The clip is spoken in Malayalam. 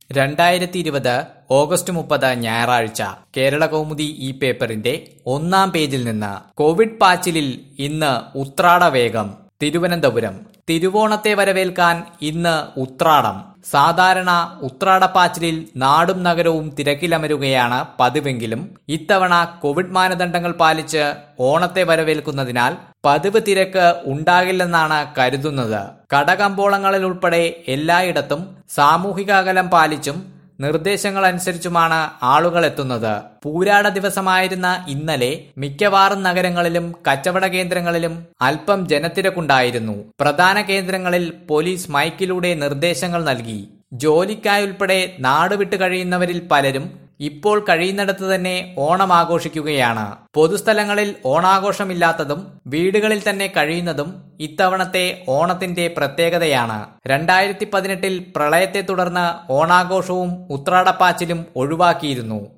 2020 ഓഗസ്റ്റ് 30 ഞായറാഴ്ച കേരളകൗമുദി ഈ പേപ്പറിന്റെ ഒന്നാം പേജിൽ നിന്ന് കോവിഡ് പാച്ചിലിൽ ഇന്ന് ഉത്രാടവേഗം. തിരുവനന്തപുരം തിരുവോണത്തെ വരവേൽക്കാൻ ഇന്ന് ഉത്രാടം. സാധാരണ ഉത്രാടപ്പാച്ചിലിൽ നാടും നഗരവും തിരക്കിലമരുകയാണ് പതിവെങ്കിലും ഇത്തവണ കോവിഡ് മാനദണ്ഡങ്ങൾ പാലിച്ച് ഓണത്തെ വരവേൽക്കുന്നതിനാൽ പതിവ് തിരക്ക് ഉണ്ടാകില്ലെന്നാണ് കരുതുന്നത്. കടകമ്പോളങ്ങളിൽ ഉൾപ്പെടെ എല്ലായിടത്തും സാമൂഹിക അകലം പാലിച്ചും നിർദ്ദേശങ്ങൾ അനുസരിച്ചുമാണ് ആളുകൾ എത്തുന്നത്. പൂരാട ദിവസമായിരുന്ന ഇന്നലെ മിക്കവാറും നഗരങ്ങളിലും കച്ചവട കേന്ദ്രങ്ങളിലും അല്പം ജനത്തിരക്കുണ്ടായിരുന്നു. പ്രധാന കേന്ദ്രങ്ങളിൽ പോലീസ് മൈക്കിലൂടെ നിർദ്ദേശങ്ങൾ നൽകി. ജോലിക്കായുൾപ്പെടെ നാടുവിട്ട് കഴിയുന്നവരിൽ പലരും ഇപ്പോൾ കഴിയുന്നിടത്ത് തന്നെ ഓണം ആഘോഷിക്കുകയാണ്. പൊതുസ്ഥലങ്ങളിൽ ഓണാഘോഷമില്ലാത്തതും വീടുകളിൽ തന്നെ കഴിയുന്നതും ഇത്തവണത്തെ ഓണത്തിന്റെ പ്രത്യേകതയാണ്. 2018 പ്രളയത്തെ തുടർന്ന് ഓണാഘോഷവും ഉത്രാടപ്പാച്ചിലും ഒഴിവാക്കിയിരുന്നു.